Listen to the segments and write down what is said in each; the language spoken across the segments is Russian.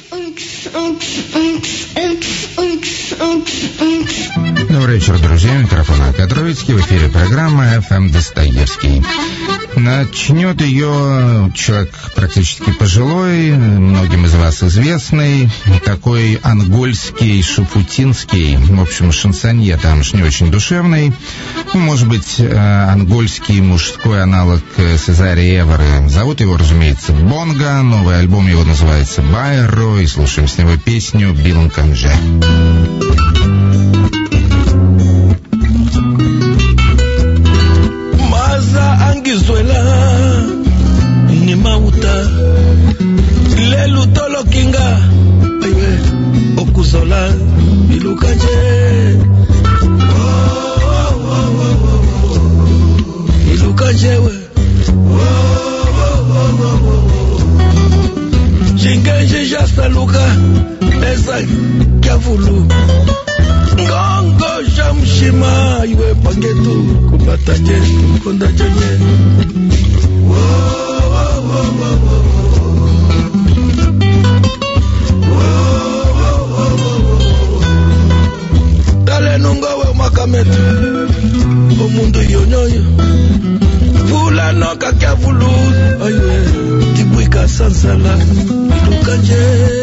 Добрый вечер, друзья. Микрофон Алкатровицкий. В эфире программа FM Достоевский. Начнет ее человек практически пожилой, многим из вас известный, такой ангольский, шафутинский, в общем, шансонье тамошний очень душевный. Может быть, ангольский мужской аналог Сезари Эвера. Зовут его, разумеется, Бонга. Новый альбом его называется «Байро», и слушаем с него песню «Билан Канже». Angizuela ni mauta lelu tolo kinga aywe okuzola ilukanje ilukanje we jingenje jasaluka esa kyavulu ngongo jamshima iwe paketu kubatanye kondajanye dale nungowe makametu omundu yonyoyo vula noka kyavulu aywe tibwika sansala ilukanje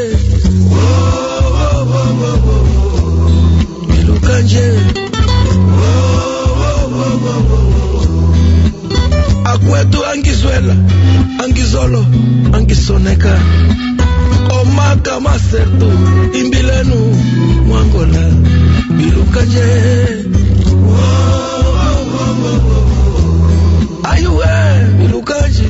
ilukanje akwetu angizwela angizolo angisoneka omaka masertu imbilenu mwangola bilukanje ayuwe bilukanje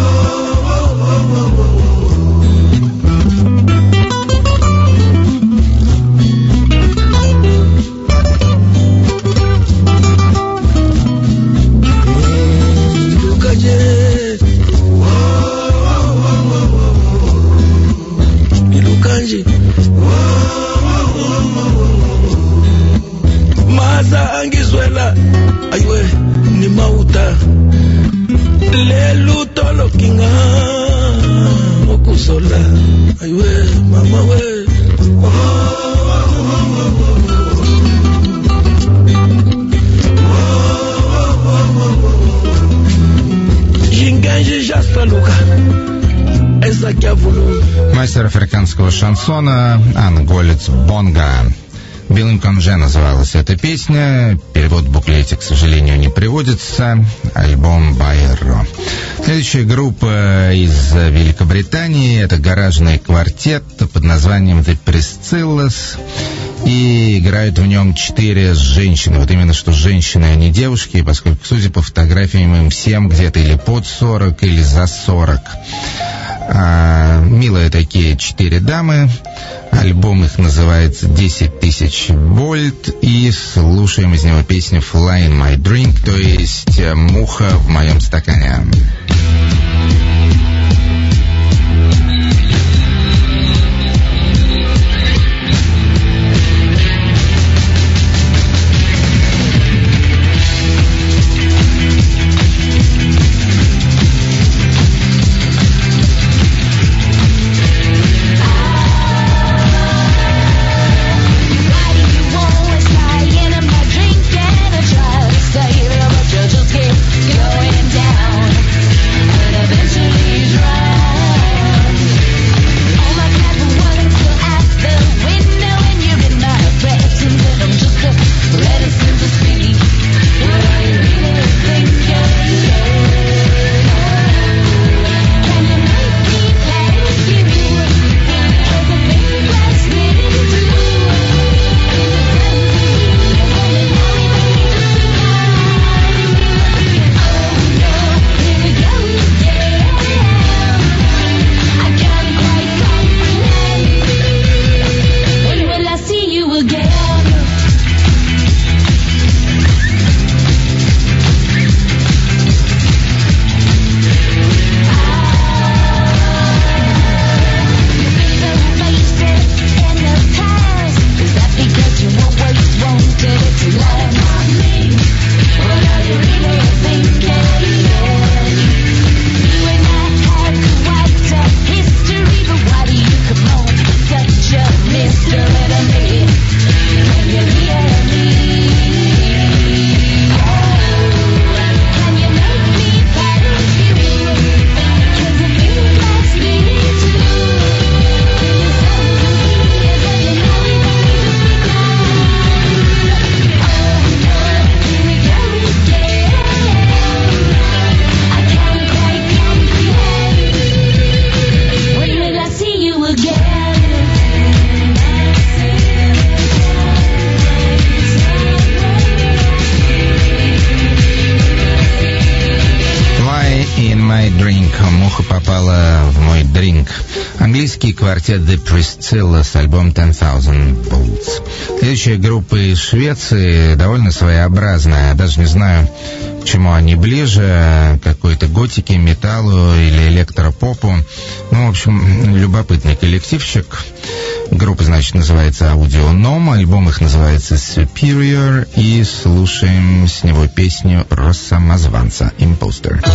maza angizwela aywe ni mauta lelu tolo kinga okusola aywe mama we jingenje jasaluka esa kyavulu. Мастер африканского шансона, анголец Бонга. «Билан Канже» называлась эта песня. Перевод в буклете, к сожалению, не приводится. Альбом «Байро». Следующая группа из Великобритании. Это гаражный квартет под названием «The Priscillas». И играют в нем 4 женщины. Вот именно что женщины, а не девушки, поскольку, судя по фотографиям, им всем где-то или под 40, или за 40. Милые такие 4 дамы. Альбом их называется «10 тысяч вольт». И слушаем из него песню «Fly in my drink», то есть «Муха в моем стакане». Just keep going down. Английский квартет The Priscilla с альбомом 10,000 Volts. Следующая группа из Швеции довольно своеобразная. Даже не знаю, к чему они ближе, какой-то готике, металлу или электропопу. Ну, в общем, любопытный коллективчик. Группа, значит, называется Audionom, альбом их называется Superior, и слушаем с него песню Россамозванца Imposter.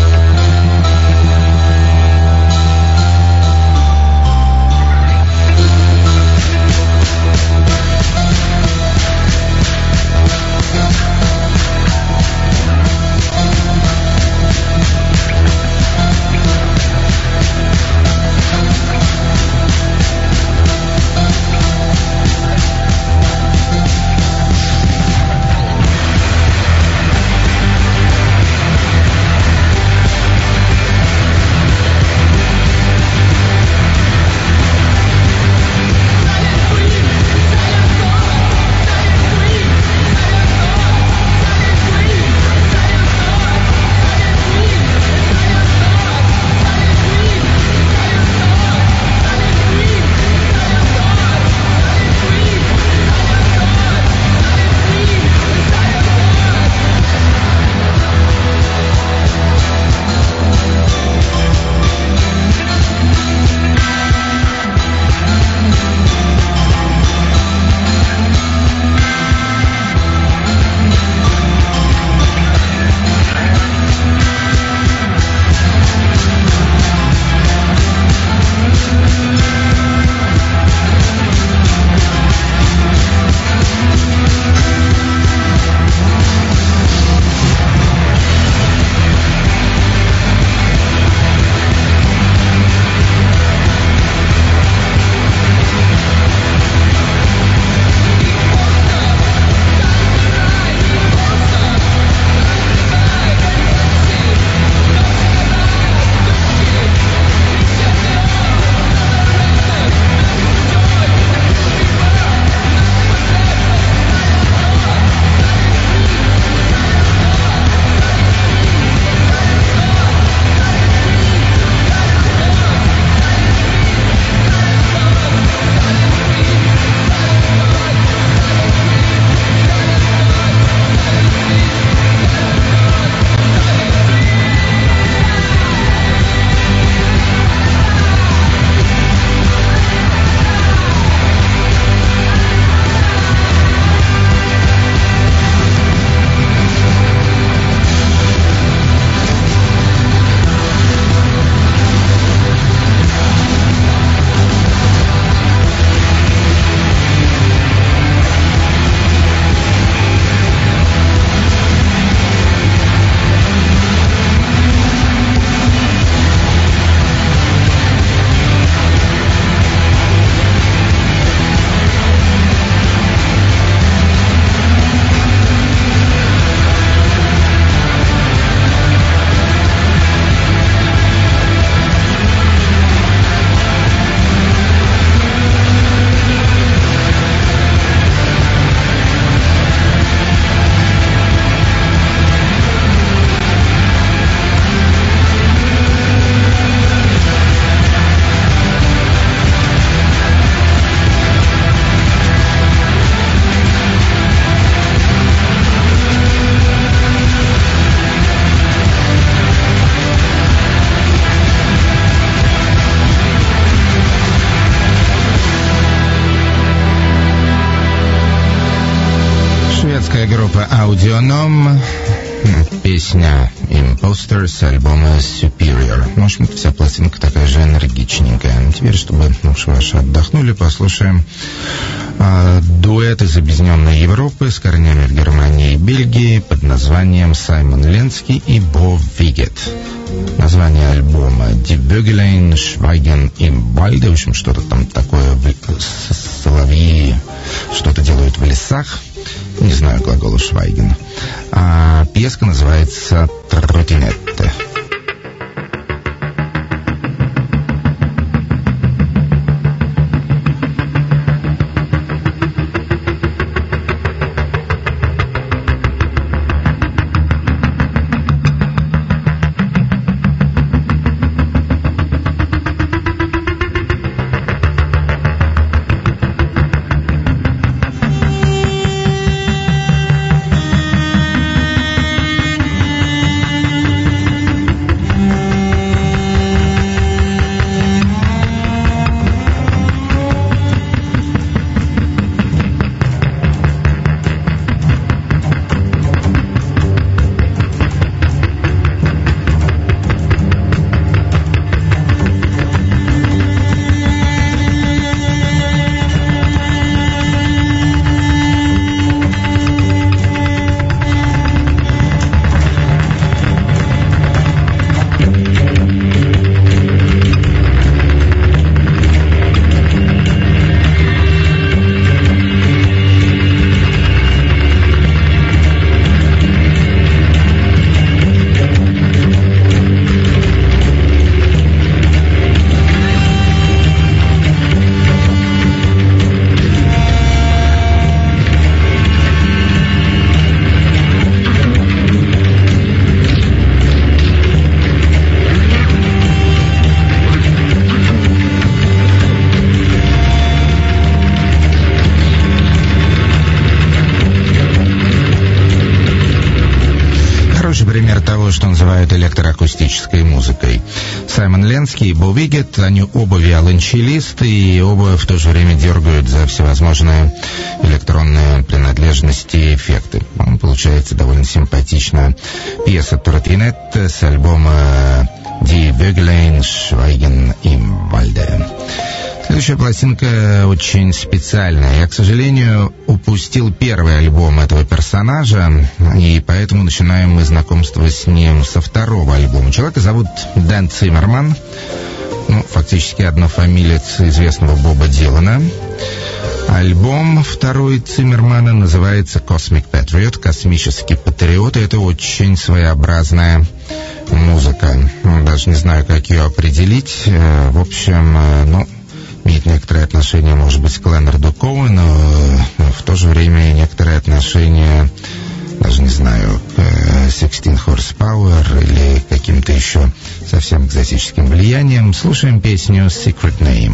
Группа Audionom, песня Imposter с альбома Superior. В общем, вся пластинка такая же энергичненькая. Теперь, чтобы ваши отдохнули, послушаем дуэт из Объединенной Европы с корнями в Германии и Бельгии под названием Саймон Ленский и Бо Вигет. Название альбома Die Vögelein schweigen im Walde. В общем, что-то там такое, соловьи что-то делают в лесах. Не знаю глагола «швайген». А пьеска называется «Тротинетте». пример того, что называют электроакустической музыкой. Саймон Ленский и Бо Вигет, они оба виолончелисты, и оба в то же время дергают за всевозможные электронные принадлежности и эффекты. Получается довольно симпатичная пьеса «Тротинет» с альбома «Die Vögelein schweigen im Walde». Следующая пластинка очень специальная. Я, к сожалению, упустил первый альбом этого персонажа, и поэтому начинаем мы знакомство с ним со второго альбома. Человека зовут Дэн Циммерман, фактически однофамилец известного Боба Дилана. Альбом второй Циммермана называется «Cosmic Patriot», «Космический патриот», и это очень своеобразная музыка. Даже не знаю, как ее определить. В общем, имеет некоторое отношение, может быть, к Леонарду Коуэну, но в то же время некоторое отношение, даже не знаю, к 16 Horsepower или каким-то еще совсем экзотическим влиянием. Слушаем песню «Secret Name».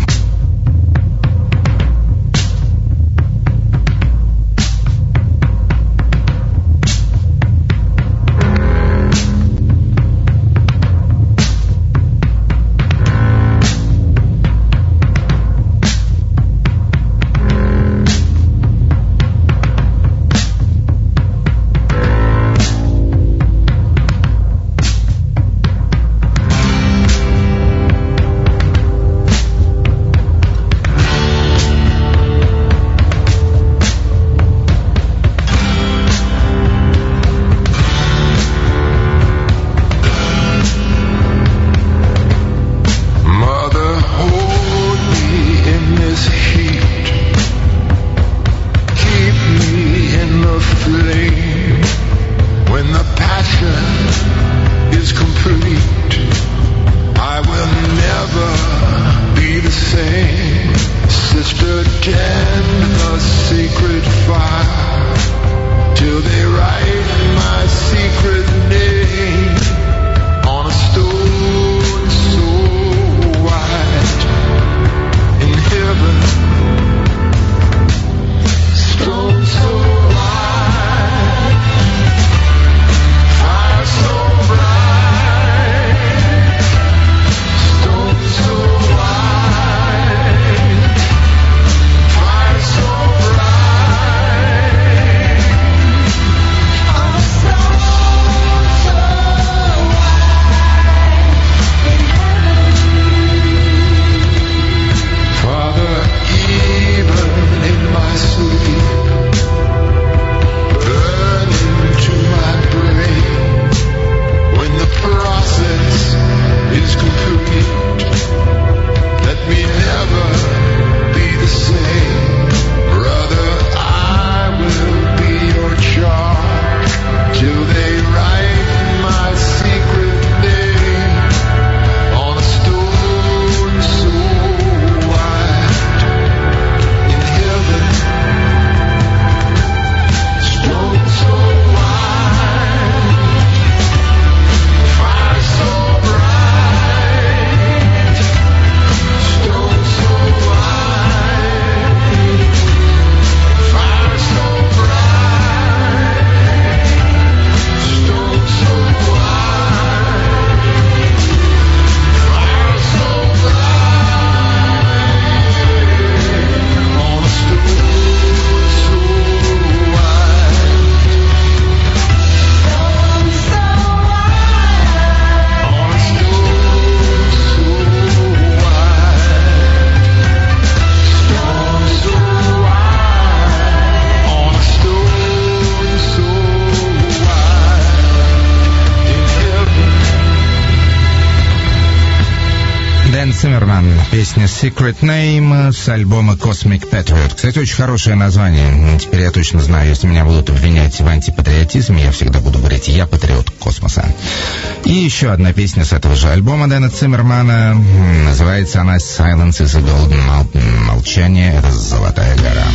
Циммерман, песня «Secret Name» с альбома «Cosmic Patriot». Кстати, очень хорошее название. Теперь я точно знаю, если меня будут обвинять в антипатриотизме, я всегда буду говорить «Я патриот космоса». И еще одна песня с этого же альбома Дэна Циммермана. Называется она «Silence is a Golden Mountain». «Молчание — это золотая гора».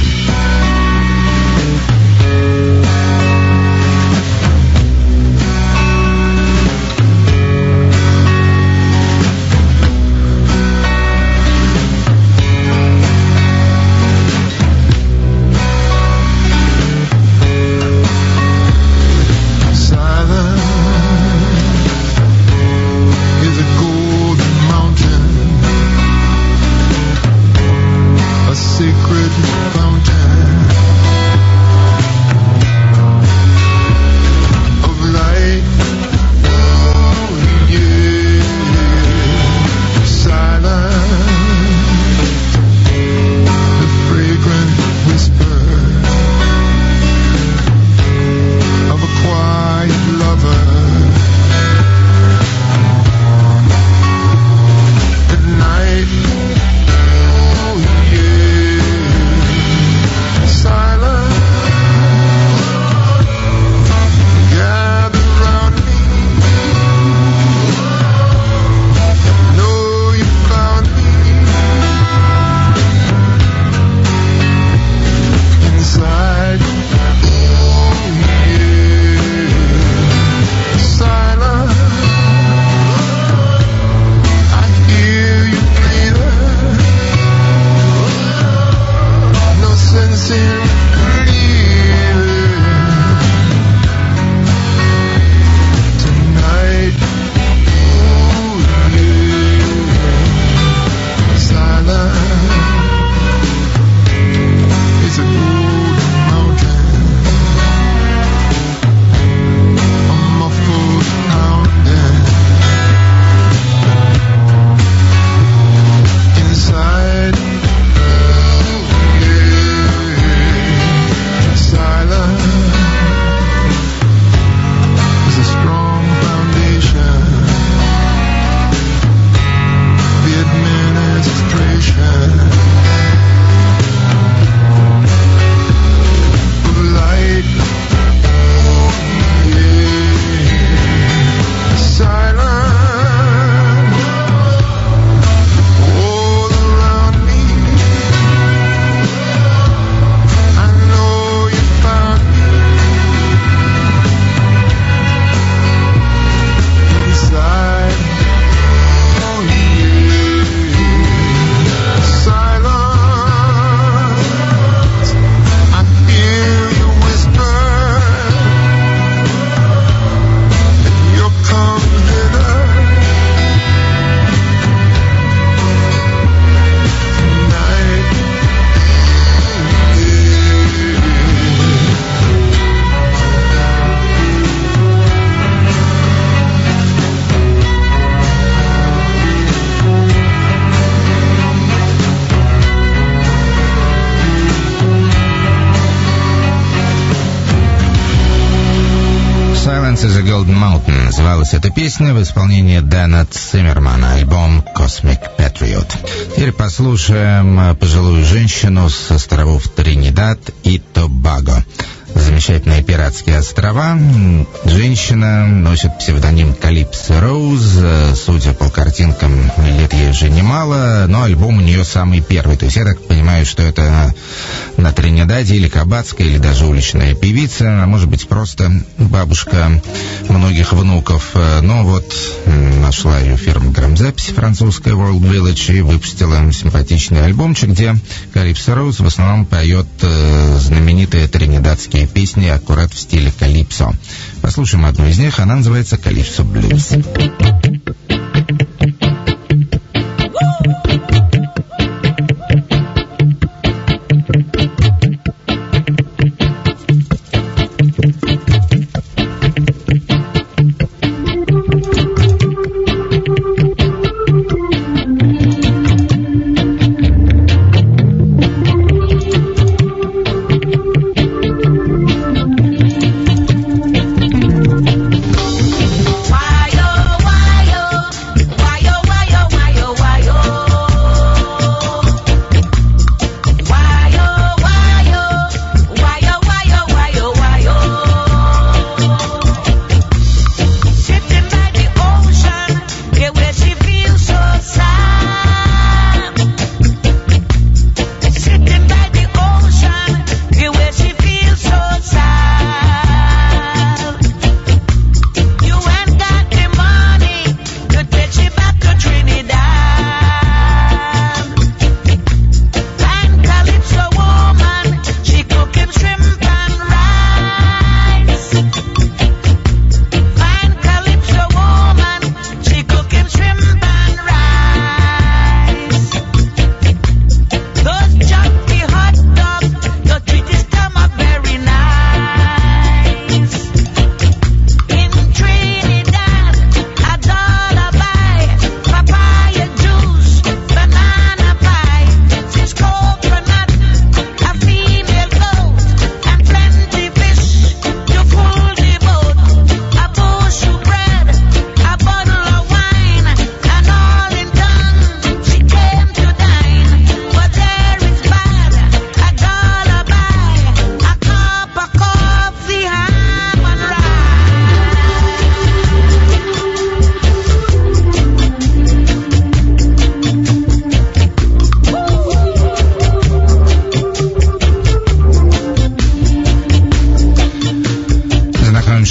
Silence Silence is a Golden Mountain называлась эта песня в исполнении Дэна Циммермана, альбом Cosmic Patriot. Теперь послушаем пожилую женщину с островов Тринидад и Тобаго. Замечательные пиратские острова. Женщина носит псевдоним Калипсо Роуз. Судя по картинкам, лет ей уже немало, но альбом у нее самый первый. То есть я так понимаю, что это на Тринидаде или кабацкая, или даже уличная певица, а может быть просто бабушка многих внуков. Но вот нашла ее фирма грамзаписи французская World Village и выпустила симпатичный альбомчик, где Калипсо Роуз в основном поет знаменитые тринидадские песни аккурат в стиле калипсо. Послушаем одну из них, она называется «Калипсо Блюз». Why, oh,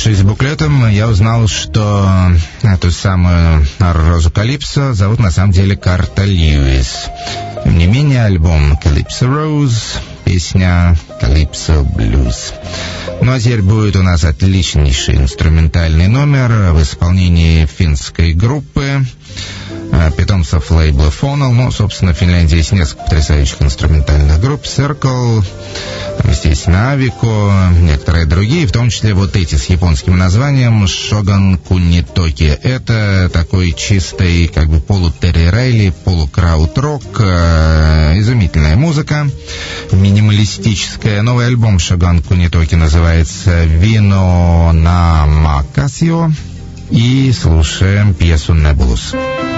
Ознакомившись с буклетом, я узнал, что эту самую Розу Калипсо зовут на самом деле Карта Льюис. Тем не менее, альбом Calypso Rose, песня Calypso Blues. Ну а теперь будет у нас отличнейший инструментальный номер в исполнении финской группы, питомцев лейбла Fonal. Ну, собственно, в Финляндии есть несколько потрясающих инструментальных групп. Circle, естественно, Aviko, некоторые другие, в том числе вот эти с японским названием Shogun Kunitoki. Это такой чистый, как бы полу-Терри Райли, полу-крауд-рок, изумительная музыка, минималистическая. Новый альбом Shogun Kunitoki называется Vino na Macasio. И слушаем пьесу Nebulous.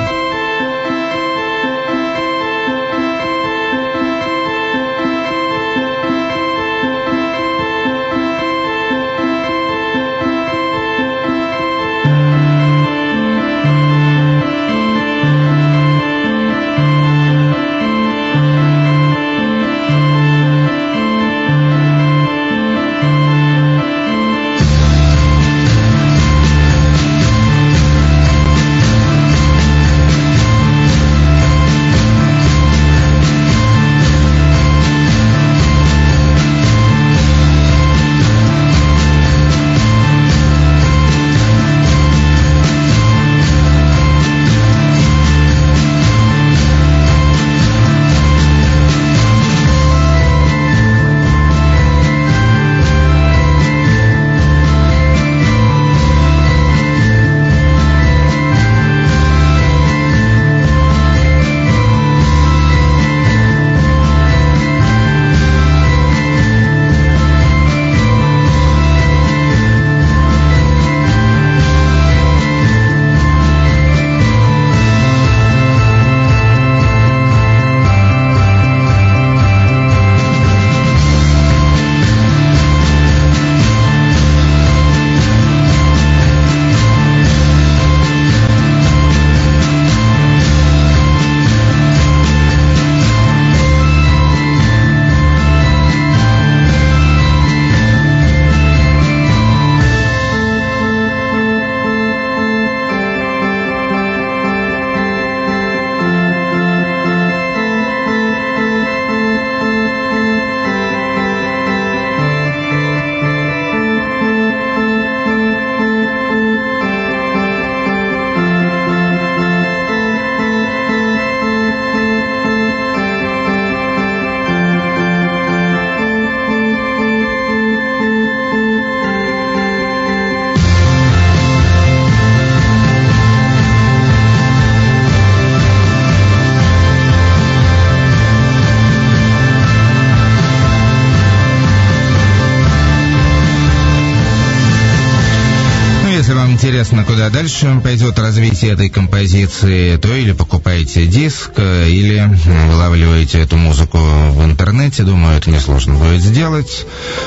Интересно, куда дальше пойдет развитие этой композиции, то или покупаете диск, или вылавливаете эту музыку в интернете. Думаю, это несложно будет сделать.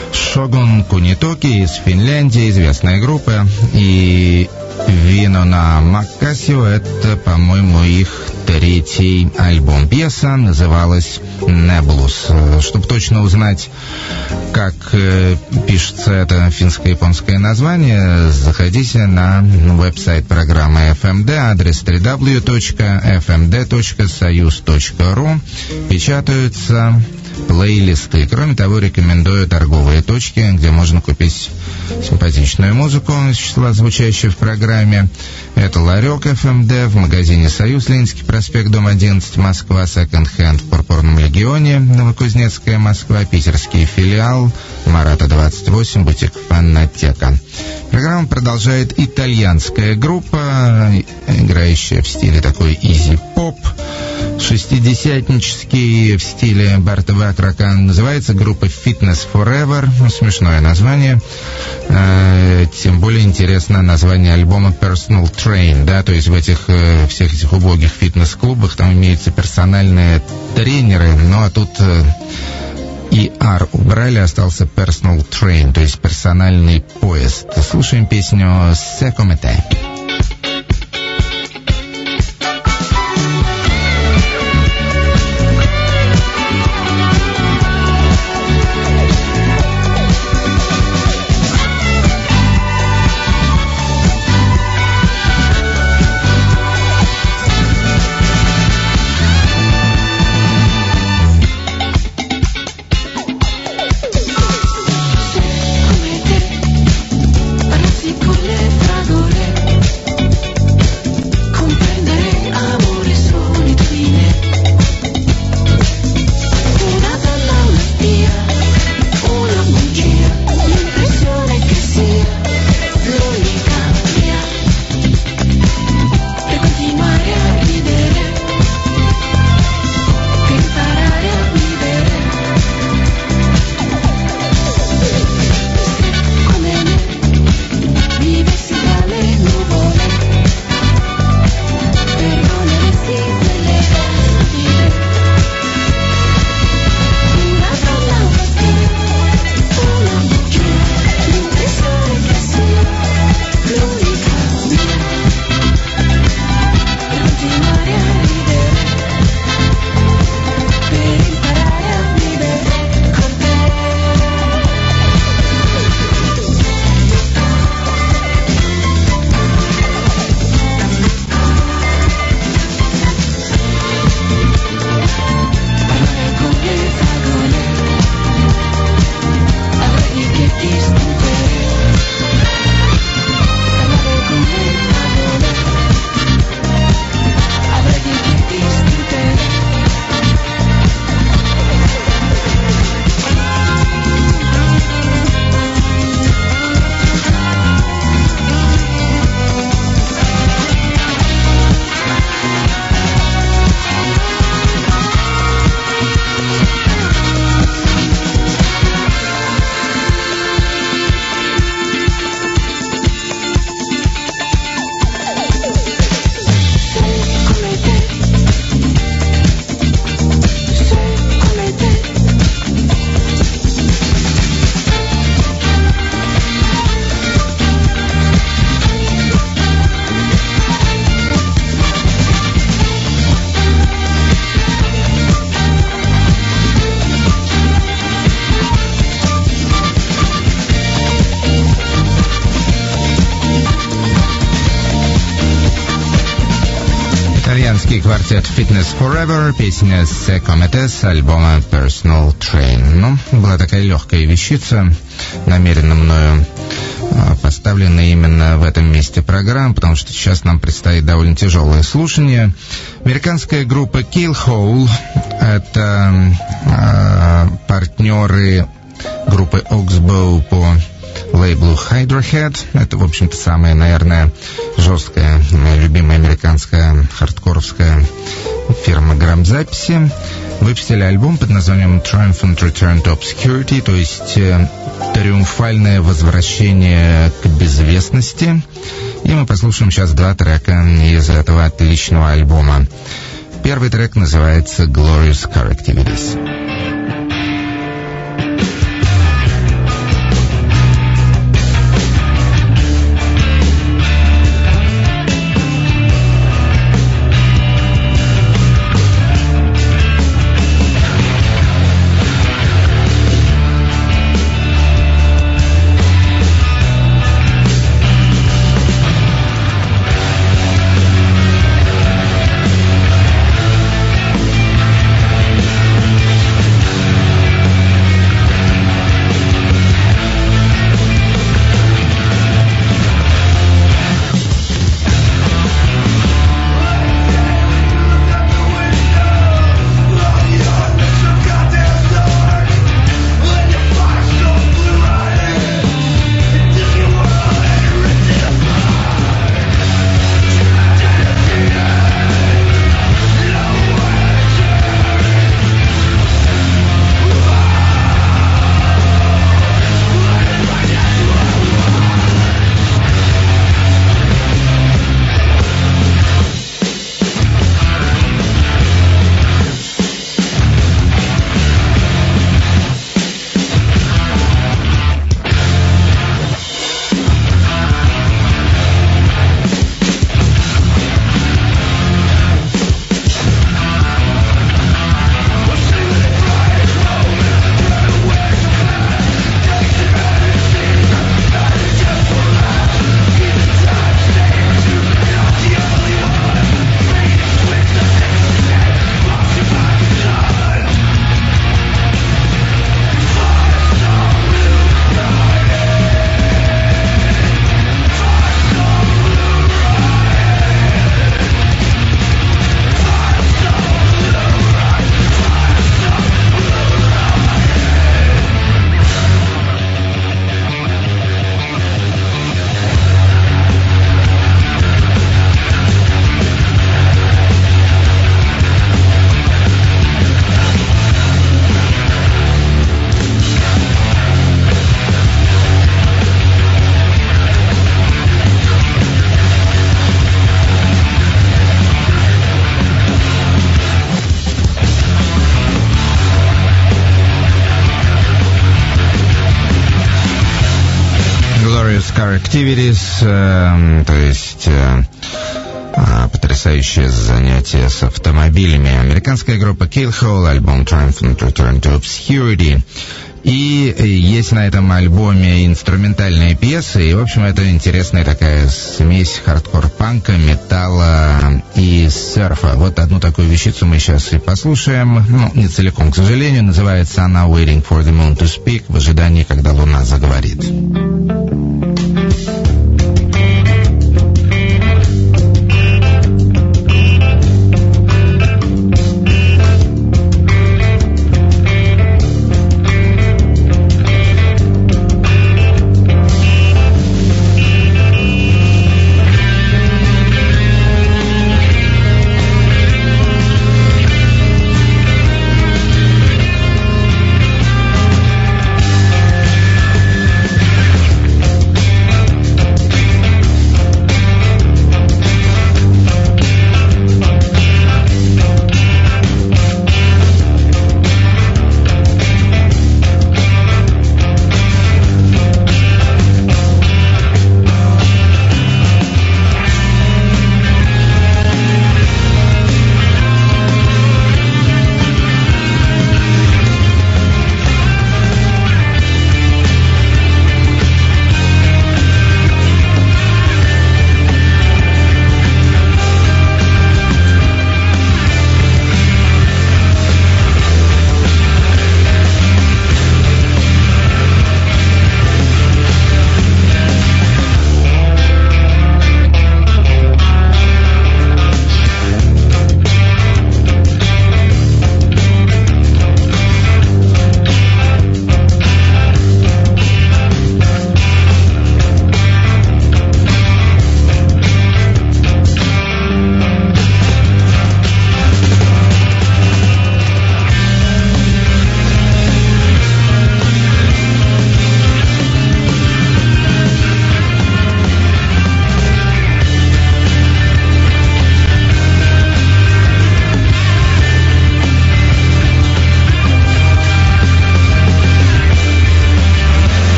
Shogun Kunitoki из Финляндии, известная группа. И Vino na Macasio — это, по-моему, их третий альбом. Пьеса называлась Nebulous. Чтобы точно узнать, как пишется это финско-японское название, заходите на веб-сайт программы FMD, адрес www.fmd.soyuz.ru. Печатаются плейлисты. Кроме того, рекомендую торговые точки, где можно купить симпатичную музыку из числа звучащей в программе. Это Ларек FMD в магазине «Союз», Ленинский проспект, дом 11, Москва, секонд-хенд в Пурпурном Легионе, Новокузнецкая, Москва, питерский филиал, Марата 28, бутик «Фонотека». Программу продолжает итальянская группа, играющая в стиле такой изи-поп, шестидесятнический, в стиле Барта Вакрака. Называется группа Fitness Forever. Смешное название. Тем более интересно название альбома Personal Train, да, то есть в этих всех этих убогих фитнес-клубах там имеются персональные тренеры, ну а тут и R убрали, остался Personal Train, то есть персональный поезд. Слушаем песню «Se come te». американский квартет Fitness Forever, песня Comet с альбома Personal Train. Ну, была такая легкая вещица, намеренно мною поставленная именно в этом месте программы, потому что сейчас нам предстоит довольно тяжелое слушание. Американская группа Keelhole — это партнеры группы Oxbow по лейблу Hydrohead. Это, в общем-то, самая, наверное, жесткая, моя любимая американская хардкоровская фирма грамзаписи. Выпустили альбом под названием Triumphant Return to Obscurity, то есть триумфальное возвращение к безвестности. И мы послушаем сейчас два трека из этого отличного альбома. Первый трек называется Glorious Car Activities. Car Activities, то есть потрясающее занятие с автомобилями. Американская группа Keelhole, альбом Triumphant Return to Obscurity. И есть на этом альбоме инструментальные пьесы, и, в общем, это интересная такая смесь хардкор-панка, металла и серфа. Вот одну такую вещицу мы сейчас и послушаем. Ну, не целиком, к сожалению. Называется она «Waiting for the Moon to Speak», в ожидании, когда Луна заговорит.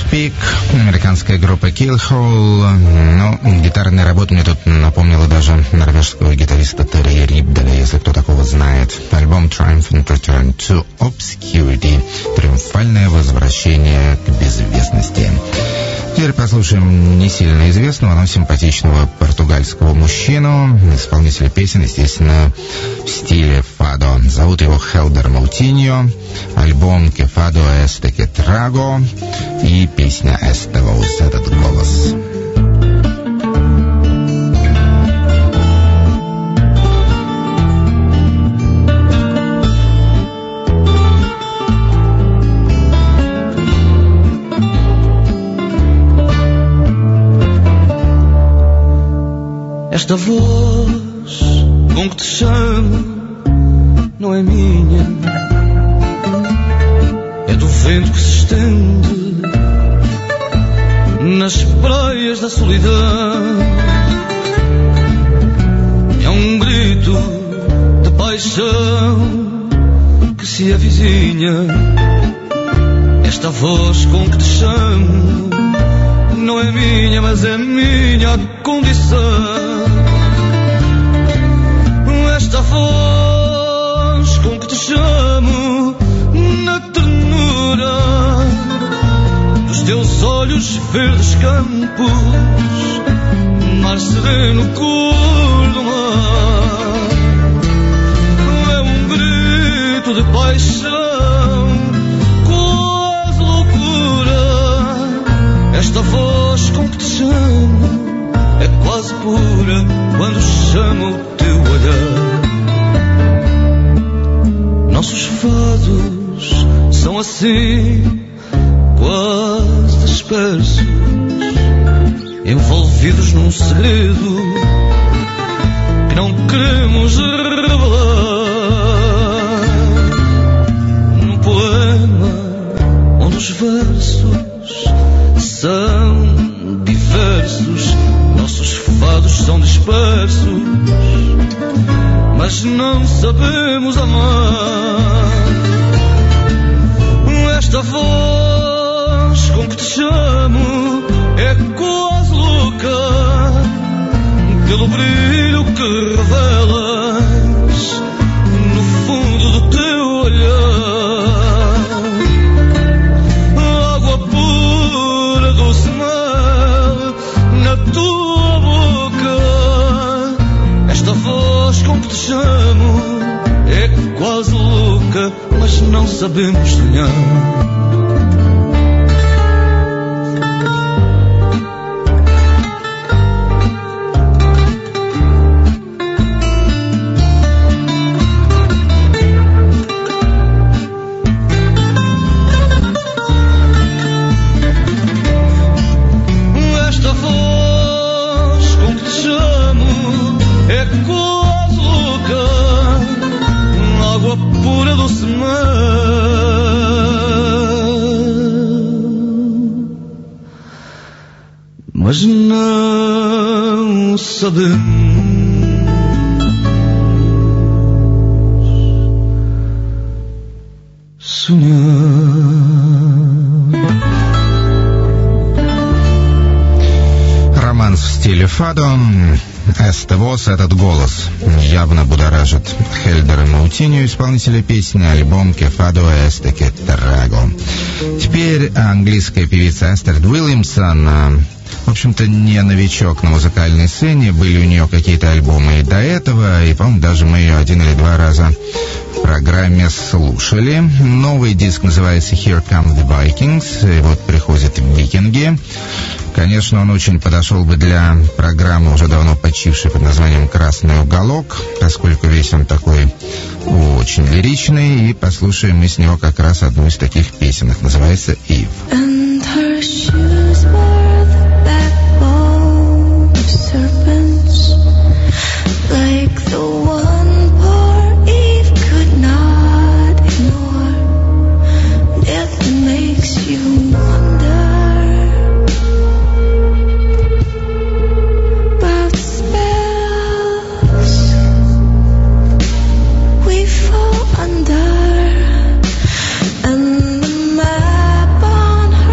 Peak, американская группа Killhole. Ну, гитарная работа мне тут напомнила даже норвежского гитариста Терри Рибделя, если кто такого знает. Альбом Triumphant Return to Obscurity. Триумфальное возвращение к безвестности. Теперь послушаем не сильно известного, но симпатичного португальского мужчину, исполнителя песен, естественно, в стиле фадо. Зовут его Хелдер Маутиньо, альбом «Que Fado Este Que Trago» и песня «Este Voz», этот голос. Esta voz com que te chamo não é minha, é do vento que se estende nas praias da solidão. É um grito de paixão que se avizinha. Esta voz com que te chamo não é minha, mas é minha condição. Esta voz com que te chamo na ternura dos teus olhos verdes campos, mar sereno, cor do mar. É um grito de paixão, quase loucura. Esta voz com que te chamo é quase pura quando chama o teu olhar. Nossos fados são assim, quase dispersos, envolvidos num segredo que não queremos revelar. Num poema onde os versos são diversos, nossos fados são dispersos, mas não sabemos amar. Esta voz com que te chamo é quase louca, pelo brilho que revelas no fundo do teu olhar. Água pura, doce mel na tua boca. Esta voz com que te chamo é quase louca, mas não sabemos sonhar. Esta voz com que te chamo é quase louca, água pura, doce mas não sabemos sonhar. Романс в стиле фадо. Este Voz, этот голос, явно будоражит Хельдера Маутиньо, исполнителя песни, альбом «Que Fado Este Que Trago». Теперь английская певица Астерид Уильямсон, в общем-то, не новичок на музыкальной сцене, были у нее какие-то альбомы и до этого, и, по-моему, даже мы ее 1 или 2 раза в программе слушали. Новый диск называется «Here Come the Vikings», и вот приходят викинги. Конечно, он очень подошел бы для программы, уже давно почившей под названием «Красный уголок», поскольку весь он такой очень лиричный, и послушаем мы с него как раз одну из таких песенок, называется «Eve». And her shoes were the backbone of serpents, like the one poor Eve could not ignore. Death makes you wonder about spells we fall under, and the map on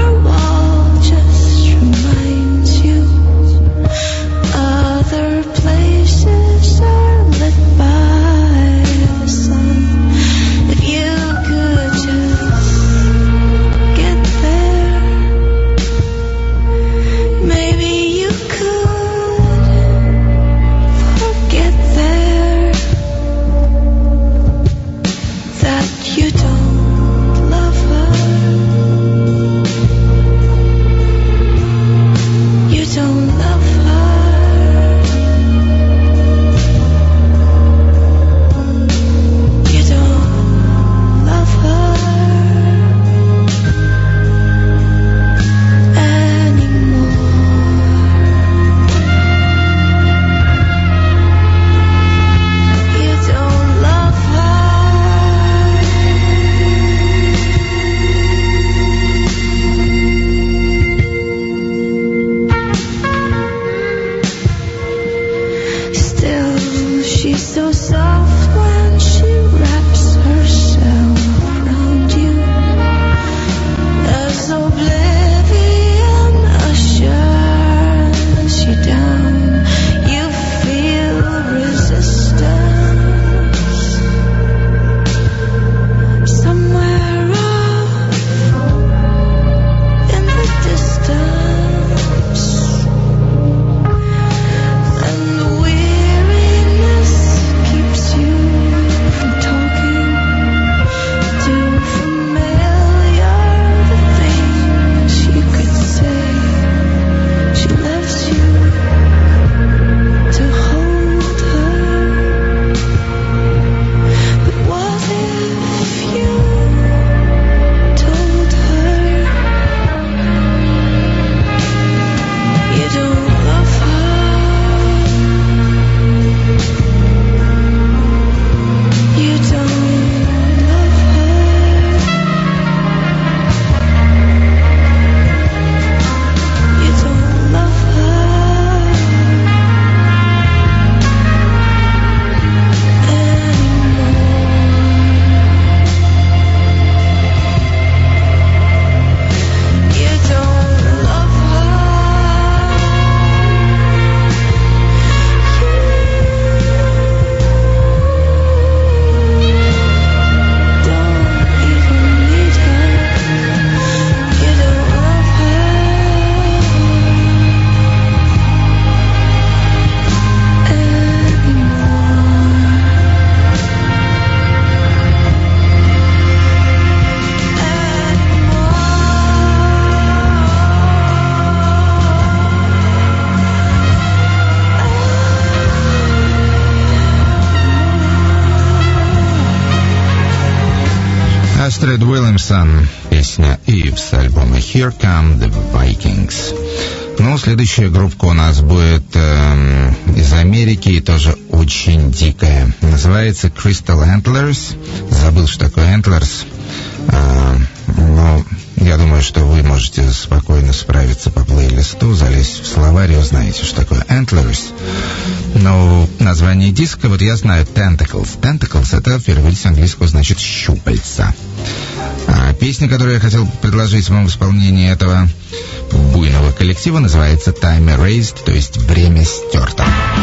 Astrid Williamson, песня Eve с альбома Here Come the Vikings. Ну, следующая группа у нас будет из Америки и тоже очень дикая. Называется Crystal Antlers. Забыл, что такое Antlers. Но я думаю, что вы можете спокойно справиться по плейлисту, залезть в словарь и узнаете, что такое Antlers. Но название диска, вот я знаю, Tentacles. Tentacles — это в переводе с английского значит щупальца. Песня, которую я хотел предложить вам в исполнении этого буйного коллектива, называется Time Erased, то есть «Время стерто».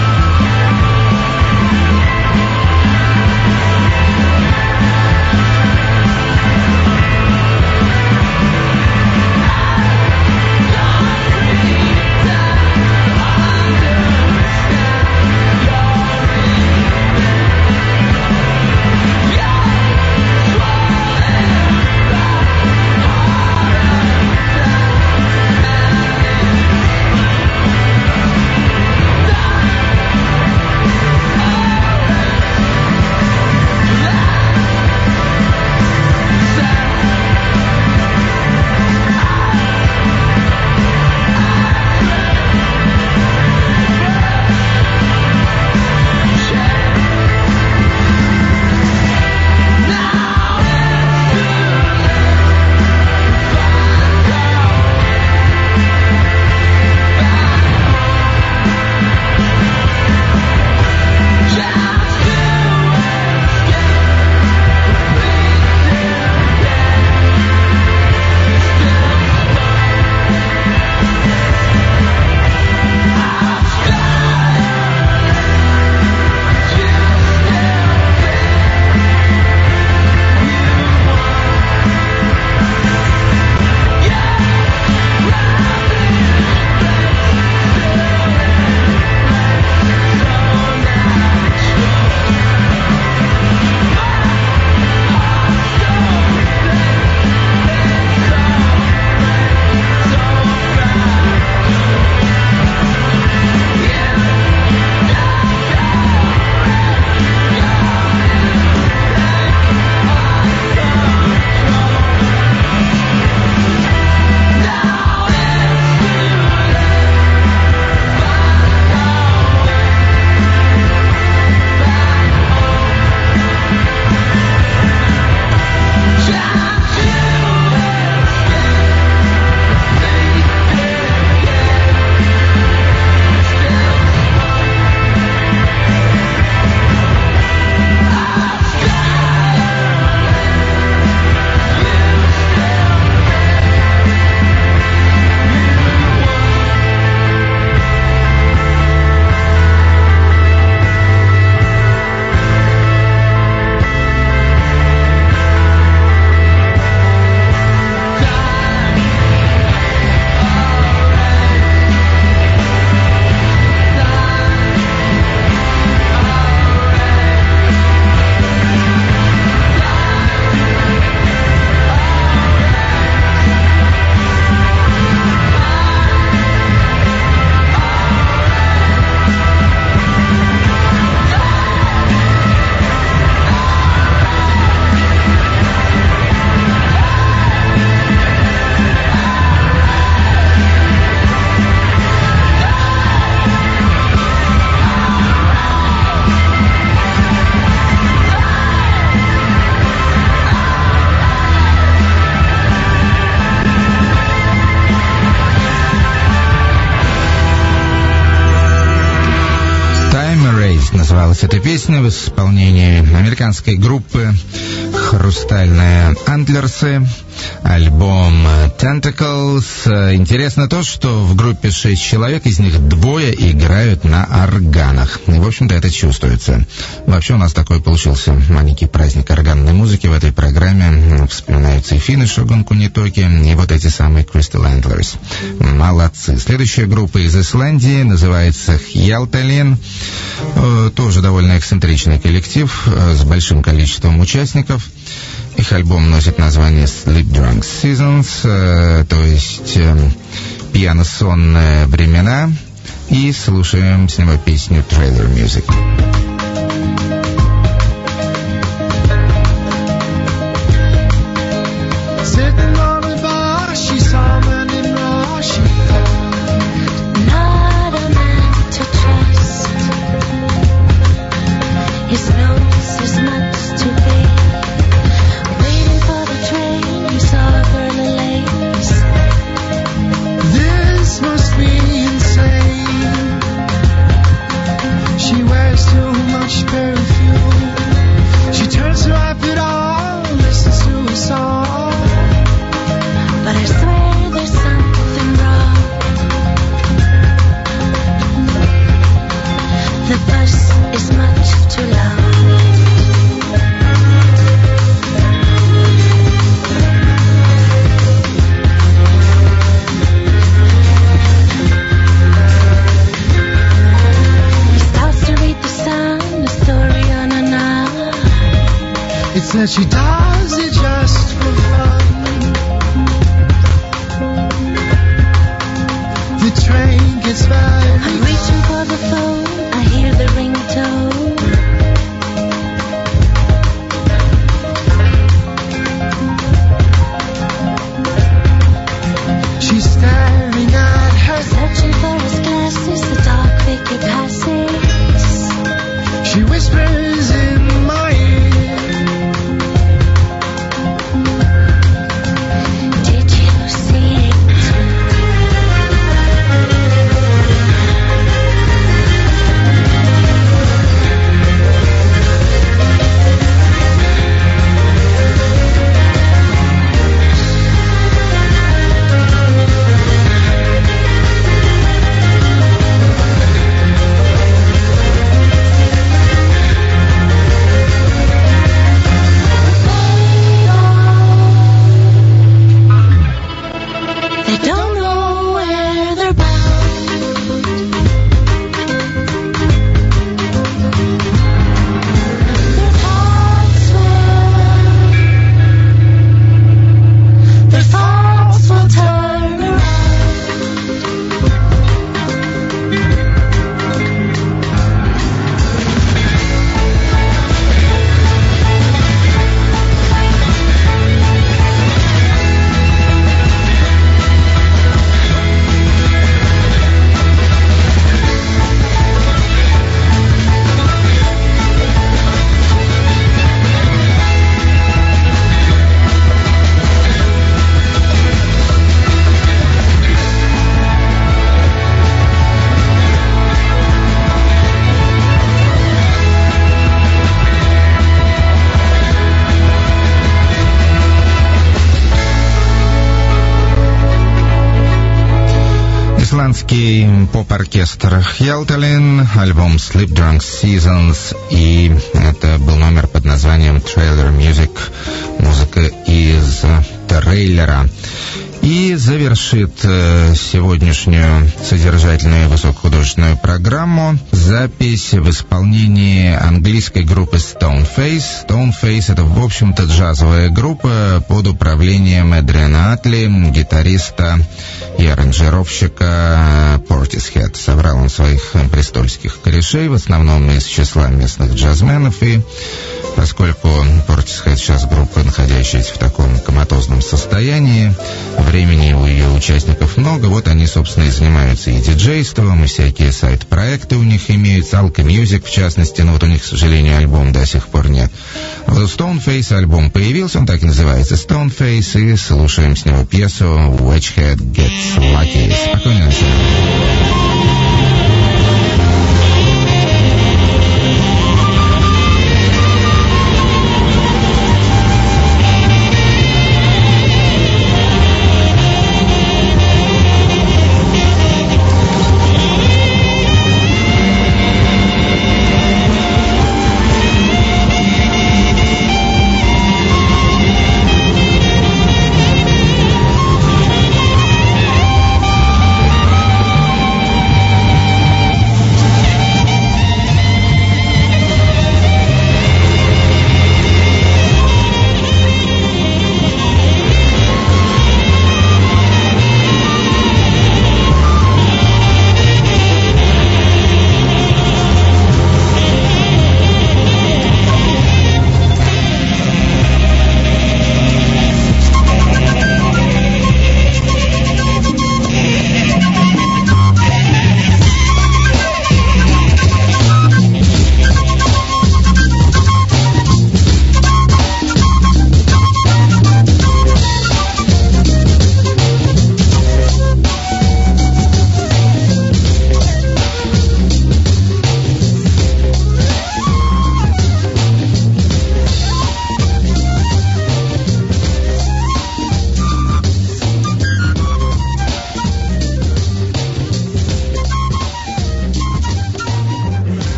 Называлась эта песня в исполнении американской группы «Хрустальные Антлерсы», альбом Tentacles. Интересно то, что в группе 6 человек, из них 2 играют на органах. И, в общем-то, это чувствуется. Вообще у нас такой получился маленький праздник органной музыки в этой программе. Вспоминаются и финны Шогун Кунитоки, и вот эти самые Crystal Antlers. Молодцы. Следующая группа из Исландии называется Хьялталин. Тоже довольно эксцентричный коллектив с большим количеством участников. Их альбом носит название Sleep Drunk Seasons, то есть пьяно-сонные времена. И слушаем с него песню Trailer Music. peach perfume. She turns to wipe it off, listens to a song. But I swear there's something wrong. The bus is much too long. He starts to read the Sun, a story on an hour. It's that she does it just for fun. The train gets by. I'm reaching for the phone, I hear the ringtone. She's staring at her. Searching for his glasses, the dark figure passes. She whispers in my ear. Did you see it? They don't know where they're bound. Their thoughts will turn around. Исландский поп-оркестр Хьялталин, альбом Sleep Drunk Seasons, и это был номер под названием Trailer Music, музыка из трейлера. И завершит сегодняшнюю содержательную высокохудожественную программу запись в исполнении английской группы Stoneface. Stoneface — это, в общем-то, джазовая группа под управлением Эдриана Атли, гитариста и аранжировщика Portishead. Собрал он своих престольских корешей, в основном из числа местных джазменов, и поскольку Portishead сейчас группа, находящаяся в таком коматозном состоянии, времени у ее участников много, вот они, собственно, и занимаются и диджейством, и всякие сайт-проекты у них имеются, Alka Music, в частности, но вот у них, к сожалению, альбом до сих пор нет. Вот у Stoneface альбом появился, он так и называется Stoneface, и слушаем с него пьесу Wedgehead Gets Lucky. Спокойной ночи.